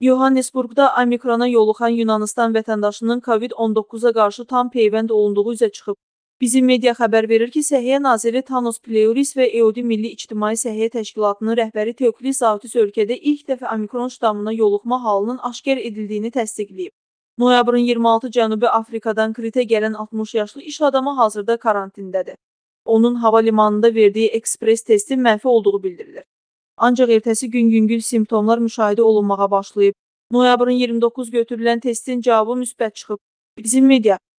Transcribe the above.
Yohannesburqda Omikrona yoluxan Yunanistan vətəndaşının COVID-19-a qarşı tam peyvənd olunduğu üzə çıxıb. Bizim media xəbər verir ki, Səhiyyə naziri Thanos Pleuris və EOD Milli İctimai Səhiyyə Təşkilatının rəhbəri Teoklis Autis ölkədə ilk dəfə Omikron ştammına yoluxma halının aşkar edildiyini təsdiqləyib. Noyabrın 26 Cənubi Afrikadan Kritə gələn 60 yaşlı iş adamı hazırda karantindədir. Onun hava limanında verdiyi ekspres testin mənfi olduğu bildirilir. Ancaq ertəsi gün yüngül simptomlar müşahidə olunmağa başlayıb. Noyabrın 29 götürülən testin cavabı müsbət çıxıb. Bizim media